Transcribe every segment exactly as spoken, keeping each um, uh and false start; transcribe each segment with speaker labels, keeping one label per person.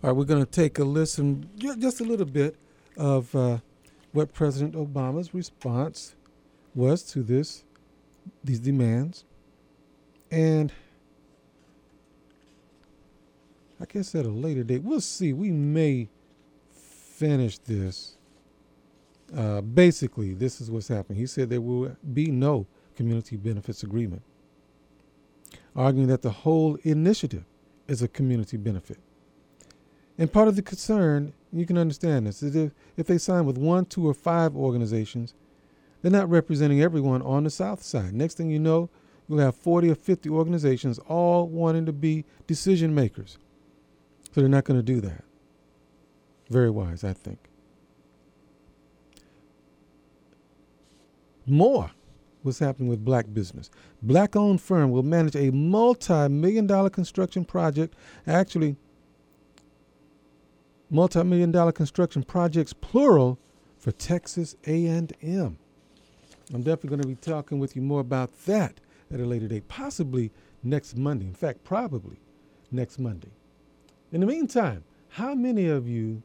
Speaker 1: All right, we're going to take a listen, ju- just a little bit, of uh, what President Obama's response was to this, these demands. And I guess at a later date, we'll see. We may finish this. Uh, basically, this is what's happening. He said there will be no community benefits agreement, arguing that the whole initiative is a community benefit. And part of the concern, you can understand this, is if, if they sign with one, two, or five organizations, they're not representing everyone on the South Side. Next thing you know, you'll have forty or fifty organizations all wanting to be decision makers. So they're not going to do that. Very wise, I think. More what's happening with black business. Black-owned firm will manage a multi-million dollar construction project. Actually, multi-million dollar construction projects, plural, for Texas A and M. I'm definitely going to be talking with you more about that at a later date, possibly next Monday. In fact, probably next Monday. In the meantime, how many of you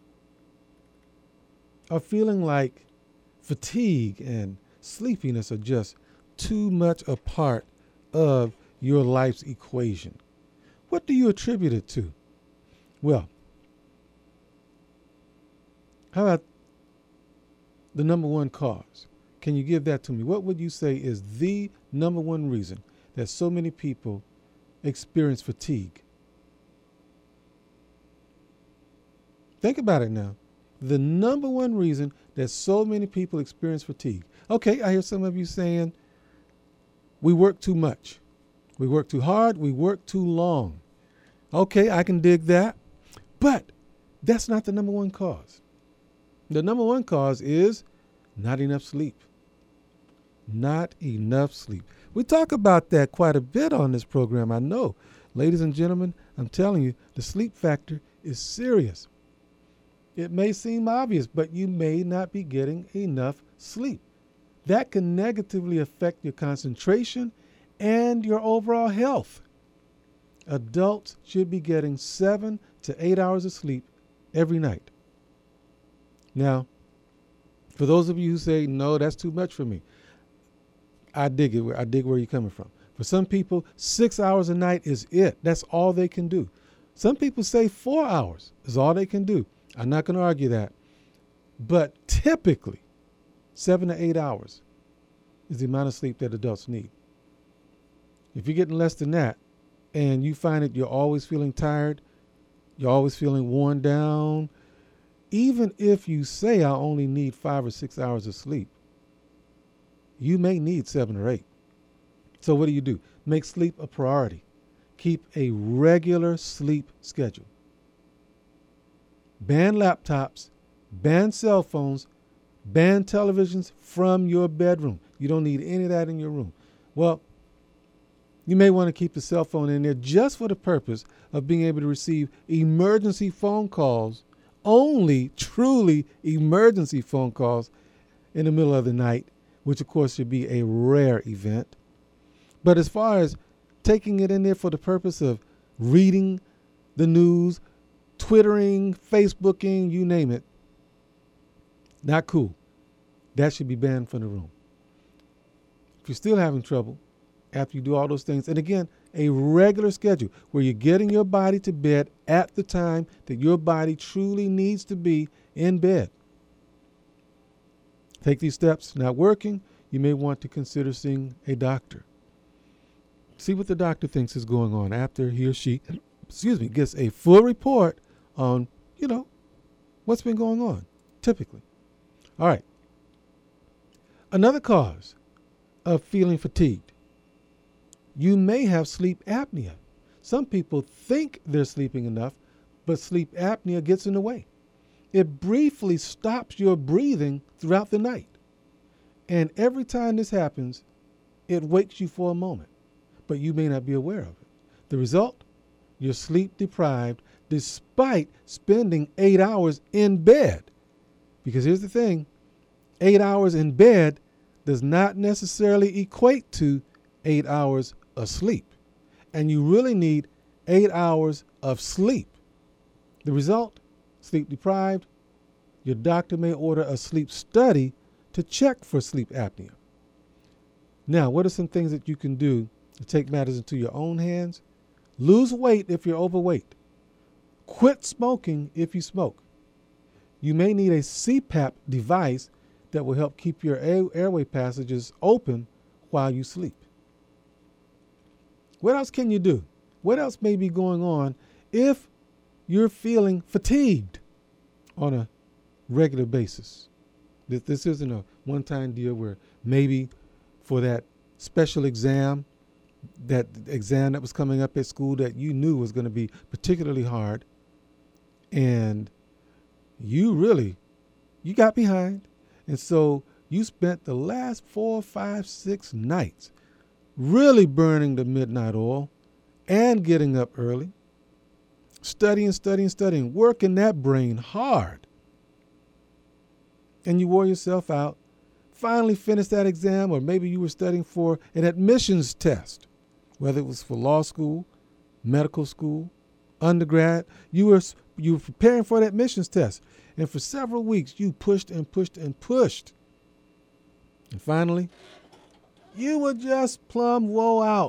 Speaker 1: are feeling like fatigue and sleepiness are just too much a part of your life's equation? What do you attribute it to? Well, how about the number one cause? Can you give that to me? What would you say is the number one reason that so many people experience fatigue? Think about it now. The number one reason that so many people experience fatigue. Okay, I hear some of you saying, we work too much. We work too hard. We work too long. Okay, I can dig that. But that's not the number one cause. The number one cause is not enough sleep. Not enough sleep. We talk about that quite a bit on this program, I know. Ladies and gentlemen, I'm telling you, the sleep factor is serious. It may seem obvious, but you may not be getting enough sleep. That can negatively affect your concentration and your overall health. Adults should be getting seven to eight hours of sleep every night. Now, for those of you who say, no, that's too much for me, I dig it. I dig where you're coming from. For some people, six hours a night is it. That's all they can do. Some people say four hours is all they can do. I'm not going to argue that. But typically, seven to eight hours is the amount of sleep that adults need. If you're getting less than that and you find that you're always feeling tired, you're always feeling worn down, even if you say I only need five or six hours of sleep, you may need seven or eight. So what do you do? Make sleep a priority. Keep a regular sleep schedule. Ban laptops, ban cell phones, ban televisions from your bedroom. You don't need any of that in your room. Well, you may want to keep the cell phone in there just for the purpose of being able to receive emergency phone calls, only truly emergency phone calls in the middle of the night, which of course should be a rare event. But as far as taking it in there for the purpose of reading the news, Twittering, Facebooking, you name it, not cool. That should be banned from the room. If you're still having trouble after you do all those things, and again, a regular schedule where you're getting your body to bed at the time that your body truly needs to be in bed. Take these steps. Not working, you may want to consider seeing a doctor. See what the doctor thinks is going on after he or she, excuse me, gets a full report on, you know, what's been going on, typically. All right. Another cause of feeling fatigued. You may have sleep apnea. Some people think they're sleeping enough, but sleep apnea gets in the way. It briefly stops your breathing throughout the night. And every time this happens, it wakes you for a moment, but you may not be aware of it. The result? You're sleep deprived despite spending eight hours in bed. Because here's the thing, eight hours in bed does not necessarily equate to eight hours of sleep. And you really need eight hours of sleep The result? Sleep deprived. Your doctor may order a sleep study to check for sleep apnea. Now, what are some things that you can do to take matters into your own hands? Lose weight if you're overweight. Quit smoking if you smoke. You may need a C PAP device that will help keep your air- airway passages open while you sleep. What else can you do? What else may be going on if you're feeling fatigued on a regular basis? This, this isn't a one-time deal where maybe for that special exam, that exam that was coming up at school that you knew was going to be particularly hard, and you really, you got behind. And so you spent the last four, five, six nights really burning the midnight oil and getting up early, studying, studying, studying, working that brain hard. And you wore yourself out, finally finished that exam, or maybe you were studying for an admissions test, whether it was for law school, medical school, undergrad. You were, you were preparing for that admissions test. And for several weeks, you pushed and pushed and pushed. And finally, you were just plumb woe out.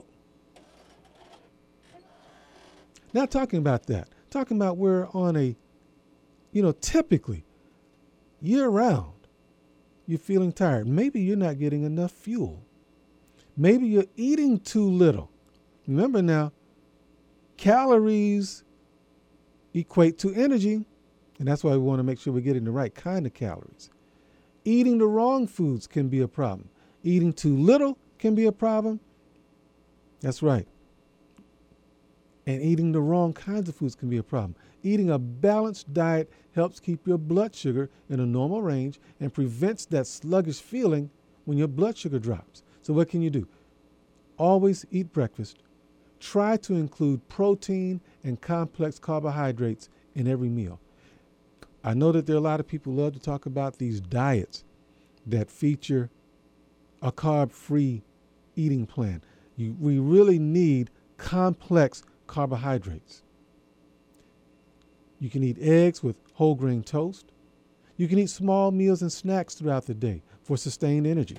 Speaker 1: Not talking about that. Talking about we're on a, you know, typically year round, you're feeling tired. Maybe you're not getting enough fuel. Maybe you're eating too little. Remember now, calories equate to energy, and that's why we want to make sure we're getting the right kind of calories. Eating the wrong foods can be a problem. Eating too little can be a problem. That's right. And eating the wrong kinds of foods can be a problem. Eating a balanced diet helps keep your blood sugar in a normal range and prevents that sluggish feeling when your blood sugar drops. So what can you do? Always eat breakfast. Try to include protein and complex carbohydrates in every meal. I know that there are a lot of people who love to talk about these diets that feature a carb-free eating plan. You, we really need complex carbohydrates. You can eat eggs with whole grain toast. You can eat small meals and snacks throughout the day for sustained energy.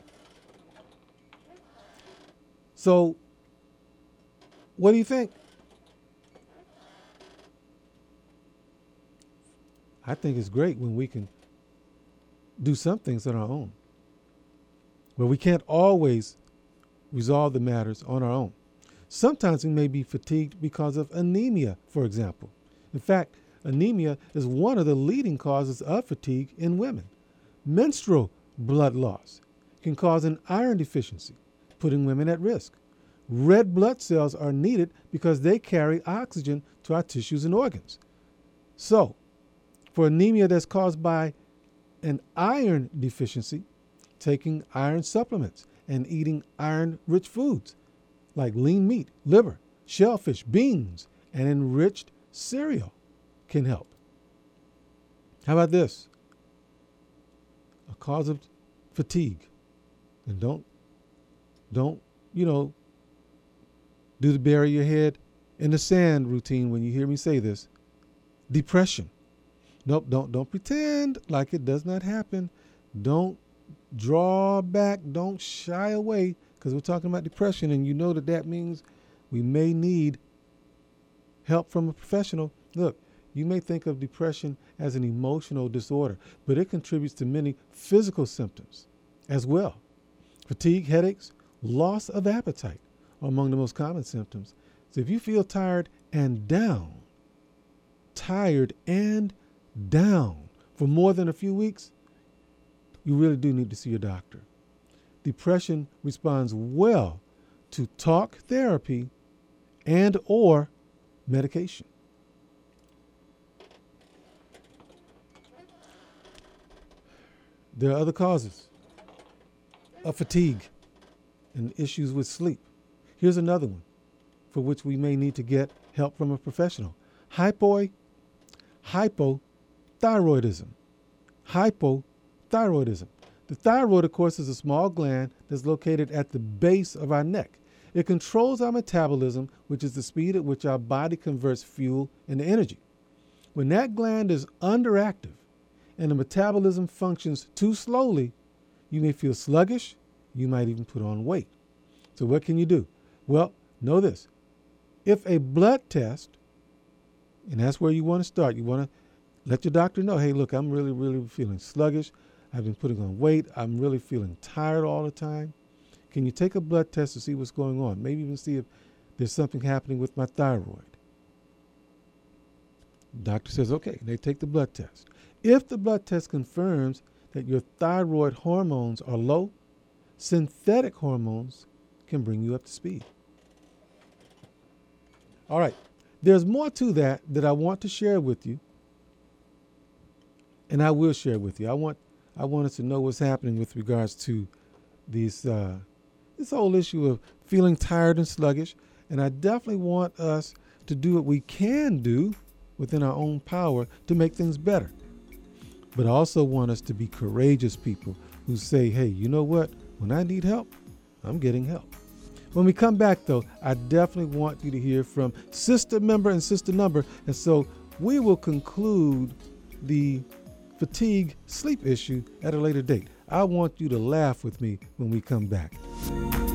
Speaker 1: So, what do you think? I think it's great when we can do some things on our own. But we can't always resolve the matters on our own. Sometimes we may be fatigued because of anemia, for example. In fact, anemia is one of the leading causes of fatigue in women. Menstrual blood loss can cause an iron deficiency, putting women at risk. Red blood cells are needed because they carry oxygen to our tissues and organs. So, for anemia that's caused by an iron deficiency, taking iron supplements and eating iron-rich foods like lean meat, liver, shellfish, beans, and enriched cereal can help. How about this? A cause of fatigue. And don't, don't, you know, do the bury your head in the sand routine when you hear me say this. Depression. Nope, don't, don't pretend like it does not happen. Don't draw back. Don't shy away, because we're talking about depression, and you know that that means we may need help from a professional. Look, you may think of depression as an emotional disorder, but it contributes to many physical symptoms as well. Fatigue, headaches, loss of appetite are among the most common symptoms. So if you feel tired and down, tired and down for more than a few weeks, you really do need to see your doctor. Depression responds well to talk therapy and or medication. There are other causes of fatigue and issues with sleep. Here's another one for which we may need to get help from a professional. Hypo, hypothyroidism. Hypothyroidism. The thyroid, of course, is a small gland that's located at the base of our neck. It controls our metabolism, which is the speed at which our body converts fuel into energy. When that gland is underactive and the metabolism functions too slowly, you may feel sluggish. You might even put on weight. So what can you do? Well, know this. If a blood test, and that's where you want to start, you want to let your doctor know, hey, look, I'm really, really feeling sluggish. I've been putting on weight. I'm really feeling tired all the time. Can you take a blood test to see what's going on? Maybe even see if there's something happening with my thyroid. Doctor says, okay, they take the blood test. If the blood test confirms that your thyroid hormones are low, synthetic hormones can bring you up to speed. All right, there's more to that that I want to share with you, and I will share with you. I want I want us to know what's happening with regards to these uh, this whole issue of feeling tired and sluggish, and I definitely want us to do what we can do within our own power to make things better. But I also want us to be courageous people who say, hey, you know what? When I need help, I'm getting help. When we come back, though, I definitely want you to hear from sister member and sister number. And so we will conclude the fatigue sleep issue at a later date. I want you to laugh with me when we come back.